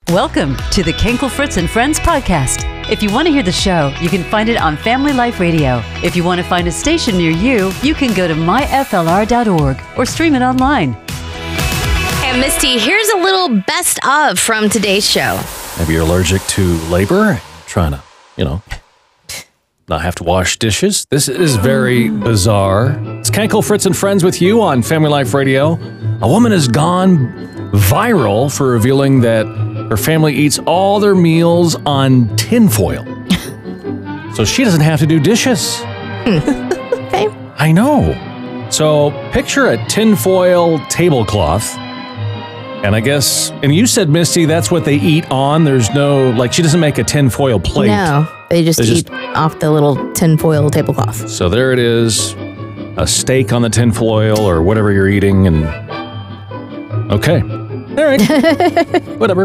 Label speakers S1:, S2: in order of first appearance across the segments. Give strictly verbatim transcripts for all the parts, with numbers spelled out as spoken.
S1: Welcome to the Kenkel Fritz and Friends podcast. If you want to hear the show, you can find it on Family Life Radio. If you want to find a station near you, you can go to my f l r dot org or stream it online.
S2: And Misty, here's a little best of from today's show.
S3: Maybe you're allergic to labor, trying to, you know, not have to wash dishes. This is very bizarre. It's Kenkel Fritz and Friends with you on Family Life Radio. A woman has gone viral for revealing that her family eats all their meals on tinfoil. So she doesn't have to do dishes.
S2: Okay.
S3: I know. So picture a tinfoil tablecloth. And I guess, and you said, Misty, that's what they eat on. There's no, like, she doesn't make a tinfoil plate.
S2: No, they just
S3: They
S2: eat
S3: just-
S2: off the little tinfoil tablecloth.
S3: So there it is, a steak on the tinfoil or whatever you're eating, and okay, all right, whatever.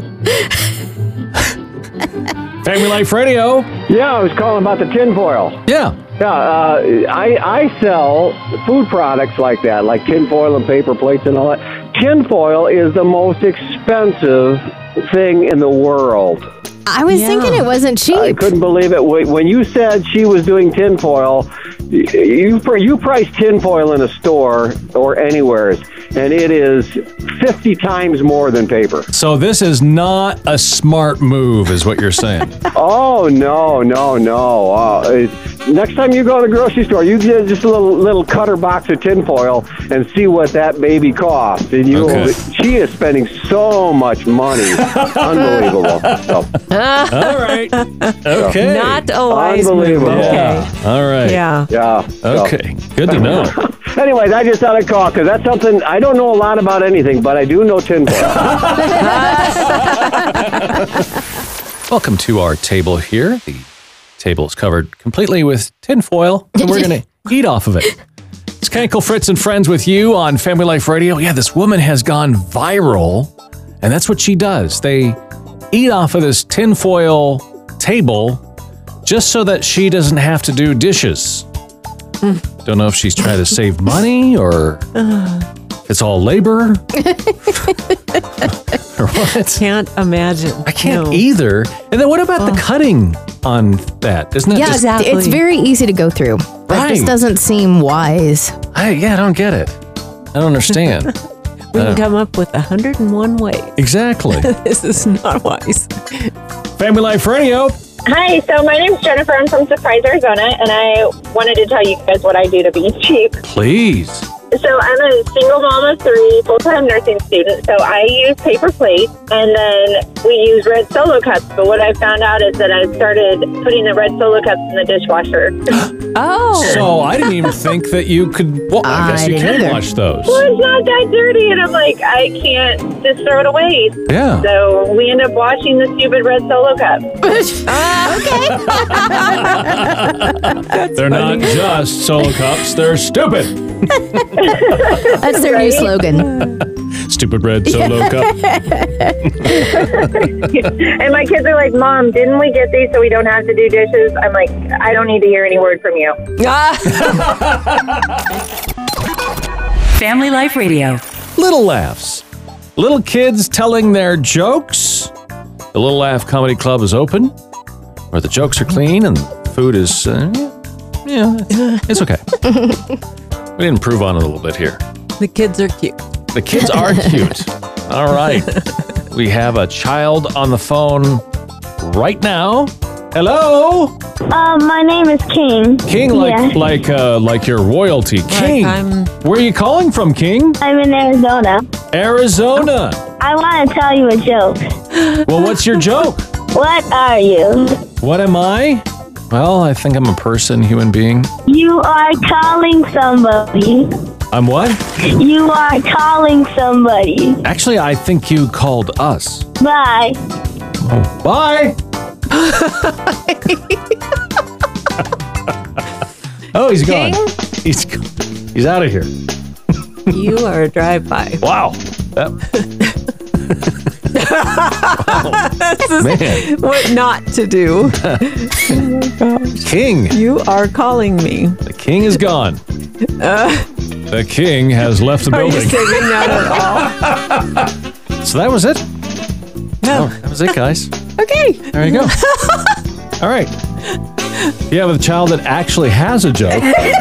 S3: Family Life Radio.
S4: Yeah, I was calling about the tinfoil.
S3: Yeah.
S4: Yeah, uh, I I sell food products like that, like tinfoil and paper plates and all that. Tinfoil is the most expensive thing in the world.
S2: I was
S1: Yeah.
S2: thinking it wasn't cheap.
S4: I couldn't believe it. Wh- When you said she was doing tinfoil, y- you pr- you price tinfoil in a store or anywhere, and it is fifty times more than paper.
S3: So this is not a smart move, is what you're saying.
S4: Oh, no, no, no. Uh, it- next time you go to the grocery store, you get just a little little cutter box of tinfoil and see what that baby costs. And you,
S3: Okay.
S4: she is spending so much money. Unbelievable. So,
S3: All right. Okay.
S5: Not a wise move.
S4: Unbelievable.
S5: Okay.
S3: Yeah. All right.
S5: Yeah.
S4: yeah. so.
S3: Okay. Good to know.
S4: Anyways, I just thought I'd call because that's something, I don't know a lot about anything, but I do know tinfoil.
S3: Welcome to our table here. The table is covered completely with tinfoil, and we're going to eat off of it. It's Kenkel Fritz and Friends with you on Family Life Radio. Yeah, this woman has gone viral, and that's what she does. They eat off of this tinfoil table just so that she doesn't have to do dishes. Don't know if she's trying to save money or it's all labor. Or what?
S5: Can't imagine.
S3: I can't
S5: No.
S3: either. And then what about the cutting on that? Isn't it
S2: yeah,
S3: just...
S5: exactly.
S2: it's very easy to go through. That
S3: Right.
S2: just doesn't seem wise.
S3: I, yeah, I don't get it. I don't understand.
S5: We
S3: Uh,
S5: can come up with one hundred and one ways.
S3: Exactly.
S5: This is not wise.
S3: Family Life Radio.
S6: Hi, so my name's Jennifer. I'm from Surprise, Arizona, and I wanted to tell you guys what I do to be cheap.
S3: Please.
S6: So I'm a single mom of three, full-time nursing student, so I use paper plates, and then we use red Solo cups. But what I found out is that I started putting the red Solo cups in the dishwasher.
S5: Oh.
S3: So I didn't even think that you could... Well, I,
S2: I
S3: guess you
S2: didn't
S3: can
S2: either.
S3: wash those.
S6: Well, it's not that dirty, and I'm like, I can't just throw it away.
S3: Yeah.
S6: So we end up washing the stupid red Solo cup.
S3: They're not just Solo cups. They're stupid.
S2: That's their new
S6: Right?
S2: slogan.
S3: Stupid red Solo cup.
S6: And my kids are like, Mom, didn't we get these so we don't have to do dishes? I'm like, I don't need to hear any word from you.
S1: Family Life Radio.
S3: Little laughs. Little kids telling their jokes. The Little Laugh Comedy Club is open, where the jokes are clean and the food is, uh, yeah, it's okay. We didn't improve on it a little bit here.
S5: The kids are cute.
S3: The kids are cute. All right. We have a child on the phone right now. Hello?
S7: Um, my name is King.
S3: King, like
S7: Yeah.
S3: like uh, like your royalty. King,
S5: I'm-
S3: where are you calling from, King?
S7: I'm in Arizona.
S3: Arizona.
S7: I want to tell you a joke.
S3: Well, what's your joke?
S7: What are you?
S3: What am I? Well, I think I'm a person, human being.
S7: You are calling somebody.
S3: I'm what?
S7: You are calling somebody.
S3: Actually, I think you called us.
S7: Bye.
S3: Oh, bye. Oh, he's gone. He's he's out of here.
S5: You are a drive-by.
S3: Wow. That,
S5: This is
S3: man.
S5: what not to do.
S3: King.
S5: You are calling me.
S3: The king is gone. The king has left the
S5: Are you
S3: building.
S5: saying that at all?
S3: So that was it. Oh, that was it, guys.
S2: Okay.
S3: There you go. All right. If you have a child that actually has a joke,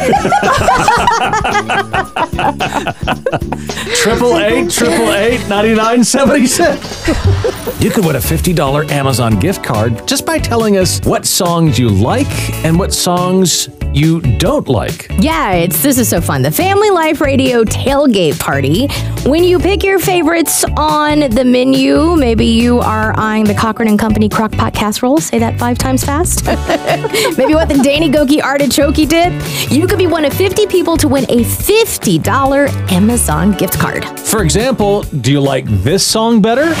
S3: triple eight, triple eight, ninety-nine seventy-six. You could win a fifty dollars Amazon gift card just by telling us what songs you like and what songs you don't like.
S2: Yeah, it's this is so fun. The Family Life Radio tailgate party. When you pick your favorites on the menu, maybe you are eyeing the Cochran and Company Crock-Pot casserole. Say that five times fast. Maybe what the Danny Goki artichoke did. You could be one of fifty people to win a fifty dollars Amazon gift card.
S3: For example, do you like this song better?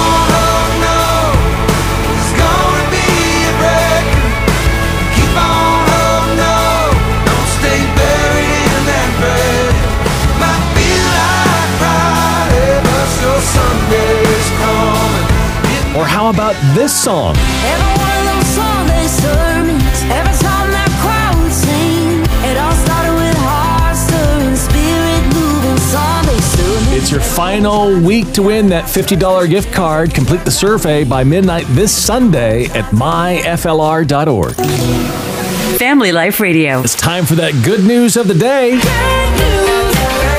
S3: Or how about this song?
S8: Every one of those Sunday sermons, every time that crowd would sing, it all started with heart stirring, spirit moving Sunday sermons.
S3: It's your final week to win that fifty dollars gift card. Complete the survey by midnight this Sunday at my F L R dot org.
S1: Family Life Radio.
S3: It's time for that good news of the day.
S8: Good news.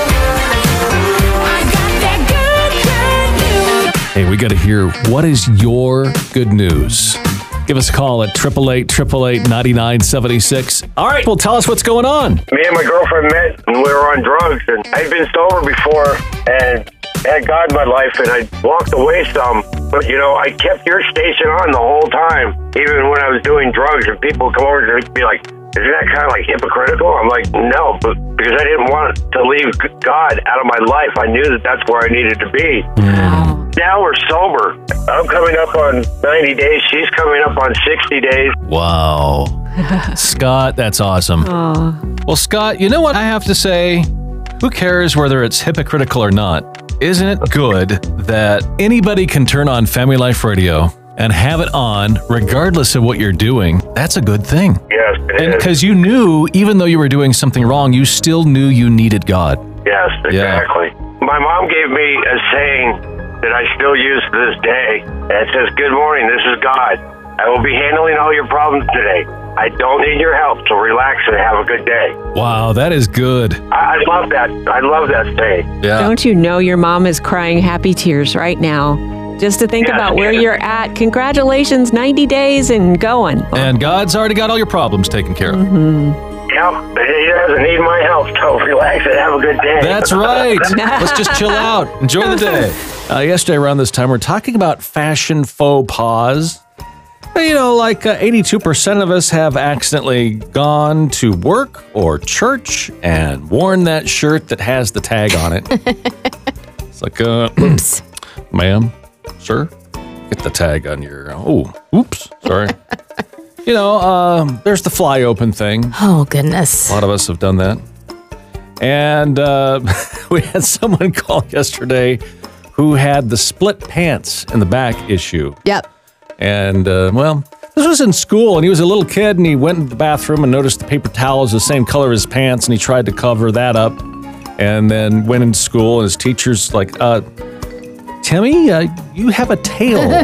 S8: I got that good, good news.
S3: Hey, we got to hear what is your good news. Give us a call at eight eight eight, eight eight eight, nine nine seven six. All right, well, tell us what's going on.
S9: Me and my girlfriend met and we were on drugs, and I'd been sober before and had God in my life, and I walked away some. But, you know, I kept your station on the whole time, even when I was doing drugs, and people would come over and be like, isn't that kind of like hypocritical? I'm like, no, but because I didn't want to leave God out of my life. I knew that that's where I needed to be.
S3: Mm.
S9: Now we're sober. I'm coming up on ninety days. She's coming up on sixty days.
S3: Wow. Scott, that's awesome.
S5: Aww.
S3: Well, Scott, you know what I have to say? Who cares whether it's hypocritical or not? Isn't it good that anybody can turn on Family Life Radio and have it on regardless of what you're doing? That's a good thing.
S9: Yes, it
S3: And
S9: is.
S3: because you knew, even though you were doing something wrong, you still knew you needed God.
S9: Yes, exactly. My mom gave me a saying that I still use to this day. And it says, good morning, this is God. I will be handling all your problems today. I don't need your help, so relax and have a good day.
S3: Wow, that is good.
S9: I, I love that. I love that saying.
S3: Yeah.
S5: Don't you know your mom is crying happy tears right now? Just to think
S9: Yes,
S5: about where
S9: yes.
S5: you're at. Congratulations, ninety days and going.
S3: And God's already got all your problems taken care of.
S9: Yep, he doesn't need my help, so relax and have a good day.
S3: That's right. Let's just chill out. Enjoy the day. Uh, yesterday around this time, we're talking about fashion faux pas. You know, like uh, eighty-two percent of us have accidentally gone to work or church and worn that shirt that has the tag on it. It's like, uh,
S2: Oops.
S3: ma'am, sir, get the tag on your, oh, oops, sorry. You know, um, there's the fly open thing.
S2: Oh, goodness.
S3: A lot of us have done that. And uh, we had someone call yesterday who had the split pants in the back issue.
S2: Yep.
S3: And, uh, well, this was in school, and he was a little kid, and he went in the bathroom and noticed the paper towel was the same color as his pants, and he tried to cover that up, and then went into school, and his teacher's like, uh, Timmy, uh, you have a tail.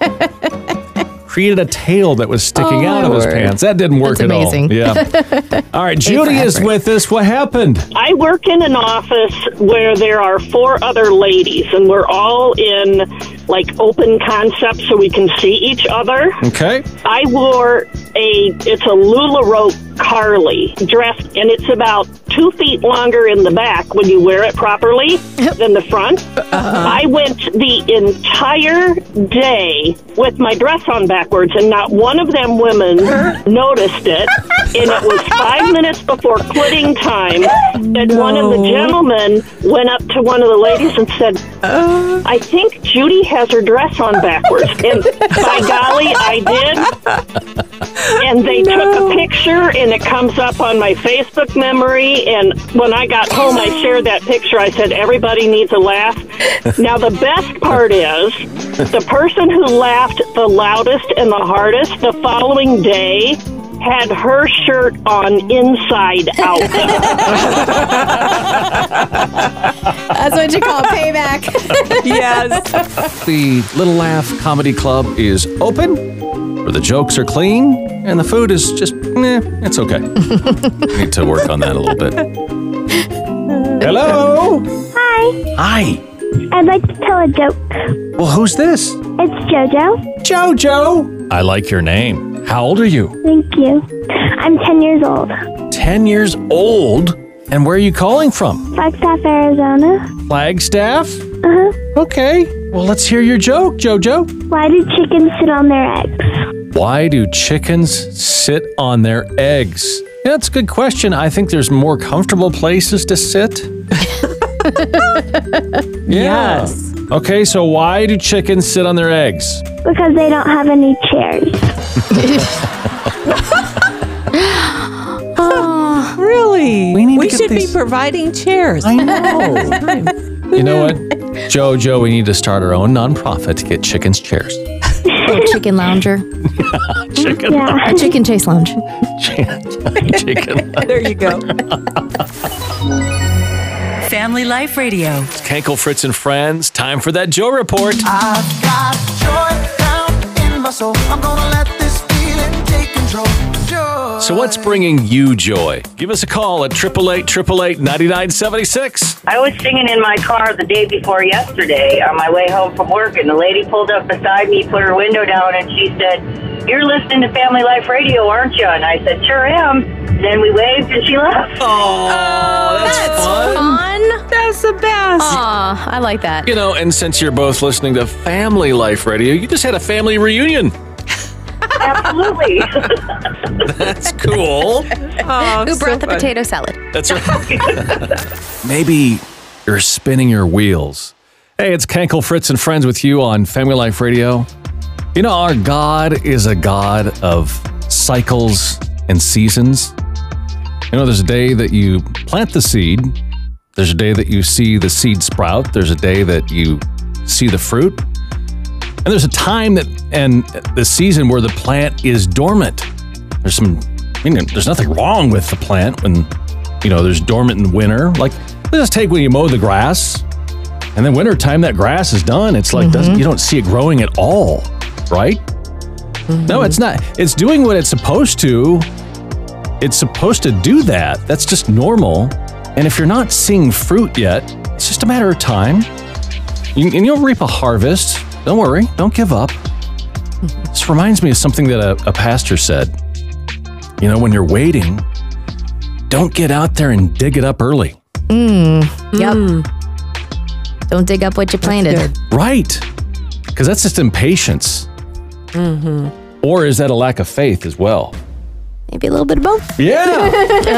S3: Created a tail that was sticking
S2: Oh,
S3: out
S2: my
S3: of his
S2: word.
S3: pants. That didn't work
S2: That's
S3: at
S2: amazing.
S3: all. Yeah. All right, Judy
S2: for
S3: is
S2: effort.
S3: with us. What happened?
S10: I work in an office where there are four other ladies, and we're all in like open concept so we can see each other.
S3: Okay.
S10: I wore a, it's a LuLaRoe Carly dress, and it's about two feet longer in the back when you wear it properly than the front. I went the entire day with my dress on backwards, and not one of them women noticed it. And it was five minutes before quitting time that one of the gentlemen went up to one of the ladies and said, I think Judy has her dress on backwards. And by golly, I did. And they took a picture, and it comes up on my Facebook memory. And when I got home, I shared that picture. I said, everybody needs a laugh. Now, the best part is the person who laughed the loudest and the hardest the following day had her shirt on inside out.
S2: That's what you call payback.
S5: Yes.
S3: The Little Laugh Comedy Club is open, where the jokes are clean, and the food is just, eh, it's okay. We need to work on that a little bit. Hello?
S7: Hi.
S3: Hi.
S7: I'd like to tell a joke.
S3: Well, who's this?
S7: It's JoJo.
S3: JoJo. I like your name. How old are you?
S7: Thank you. I'm ten years old.
S3: ten years old? And where are you calling from?
S7: Flagstaff, Arizona.
S3: Flagstaff?
S7: Uh-huh.
S3: Okay. Well, let's hear your joke, JoJo.
S7: Why do chickens sit on their eggs?
S3: Why do chickens sit on their eggs? Yeah, that's a good question. I think there's more comfortable places to sit. Yeah.
S5: Yes.
S3: Okay, so why do chickens sit on their eggs?
S7: Because they don't have any chairs.
S2: Oh,
S5: Really?
S3: We need to get
S5: should
S3: these-
S5: be providing chairs.
S3: I know. You know what? JoJo, we need to start our own nonprofit to get chickens chairs.
S2: little chicken lounger.
S3: Chicken
S7: Yeah.
S2: A chicken chase lounge.
S3: Chicken.
S5: There you go.
S1: Family Life Radio.
S3: Kenkel, Fritz, and Friends. Time for that Joe Report.
S11: I've got joy down in my soul. I'm gonna let this feeling take control. Joy.
S3: So what's bringing you joy? Give us a call at eight eight eight, eight eight, nine nine seven six.
S12: I was singing in my car the day before yesterday on my way home from work, and the lady pulled up beside me, put her window down, and she said, "You're listening to Family Life Radio, aren't you?" And I said, "Sure am." Then we waved, and she left.
S3: Oh, that's,
S2: That's
S3: fun.
S2: fun.
S5: That's the best.
S2: Aw, I like that.
S3: You know, and since you're both listening to Family Life Radio, you just had a family reunion.
S12: Absolutely.
S3: That's cool.
S5: Oh,
S2: Who
S5: so
S2: brought the
S5: fun.
S2: potato salad?
S3: That's right. Maybe you're spinning your wheels. Hey, it's Kenkel, Fritz, and Friends with you on Family Life Radio. You know, our God is a God of cycles and seasons. You know, there's a day that you plant the seed. There's a day that you see the seed sprout. There's a day that you see the fruit. And there's a time that, and the season where the plant is dormant. There's some, I mean, there's nothing wrong with the plant when, you know, there's dormant in winter. Like, let's just take when you mow the grass, and then winter time, that grass is done. It's like, doesn't, you don't see it growing at all, right? Mm-hmm. No, it's not. It's doing what it's supposed to. It's supposed to do that. That's just normal. And if you're not seeing fruit yet, it's just a matter of time. You, and you'll reap a harvest. Don't worry. Don't give up. This reminds me of something that a, a pastor said. You know, when you're waiting, don't get out there and dig it up early.
S2: Mm. Yep. Don't dig up what you planted.
S3: Right. Because that's just impatience.
S5: Mm-hmm.
S3: Or is that a lack of faith as well?
S2: Maybe a little bit of both.
S3: Yeah.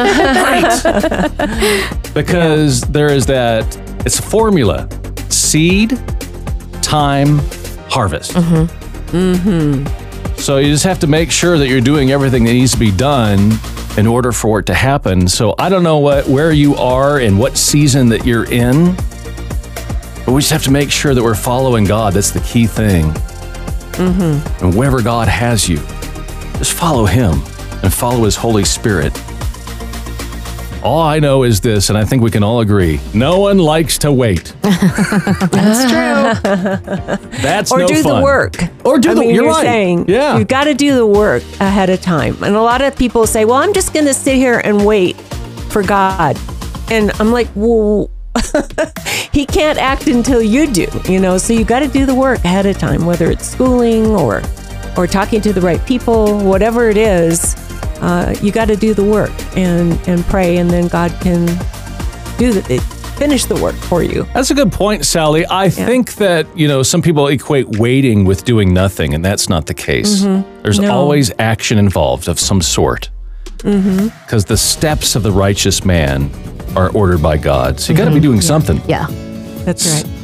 S3: Right. Because there is that, it's a formula. Seed, time, harvest.
S5: Mm-hmm. Mm-hmm.
S3: So you just have to make sure that you're doing everything that needs to be done in order for it to happen. So I don't know what where you are and what season that you're in, but we just have to make sure that we're following God. That's the key thing.
S5: Mm-hmm.
S3: And wherever God has you, just follow Him and follow His Holy Spirit. All I know is this, and I think we can all agree, no one likes to wait.
S5: That's true.
S3: That's
S5: or
S3: no
S5: do
S3: fun.
S5: the work.
S3: Or do
S5: I
S3: the
S5: mean,
S3: you're
S5: you're
S3: right.
S5: saying
S3: Yeah.
S5: you got to do the work ahead of time. And a lot of people say, well, I'm just going to sit here and wait for God. And I'm like, well, He can't act until you do, you know, so you got to do the work ahead of time, whether it's schooling or, or talking to the right people, whatever it is. Uh, you got to do the work and, and pray, and then God can do the, finish the work for you.
S3: That's a good point, Sally. I yeah. think that, you know, some people equate waiting with doing nothing, and that's not the case. Mm-hmm. There's no. always action involved of some sort. Because mm-hmm. the steps of the righteous man are ordered by God. So you got to mm-hmm. be doing
S2: yeah.
S3: something.
S2: Yeah.
S5: That's right.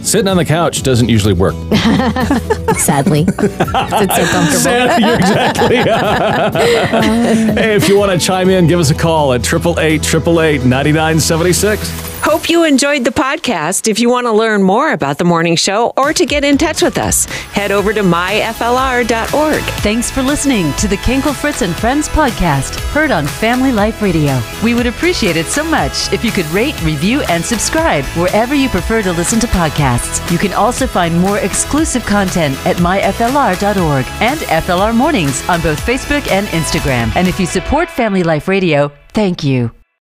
S3: Sitting on the couch doesn't usually work.
S2: Sadly. It's so comfortable.
S3: Sadly, exactly. Hey, if you want to chime in, give us a call at eight eight eight, eight eight eight, nine nine seven six.
S5: Hope you enjoyed the podcast. If you want to learn more about the morning show or to get in touch with us, head over to my F L R dot org.
S1: Thanks for listening to the Kinkle Fritz and Friends podcast, heard on Family Life Radio. We would appreciate it so much if you could rate, review, and subscribe wherever you prefer to listen to podcasts. You can also find more exclusive content at my F L R dot org and F L R Mornings on both Facebook and Instagram. And if you support Family Life Radio, thank you.